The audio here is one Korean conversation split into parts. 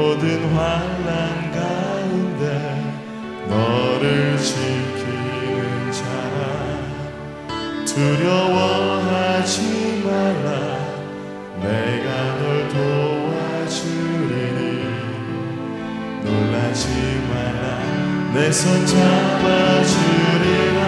모든 환난 가운데 너를 지키는 자라. 두려워하지 말라. 내가 널 도와주리니. 놀라지 마라. 내 손 잡아주리라.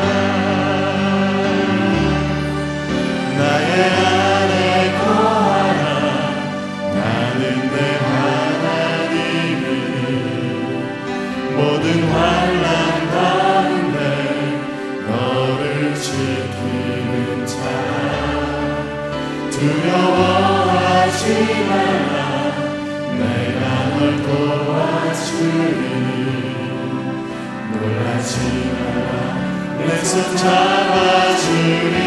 나의 안에 거하라. 나는 내 하나님이니. 모든 환난 가운데 너를 지키는 자라. 두려워하지 말라. 내가 널 도와주리니. 놀라지 마라. 내 손 잡아주리.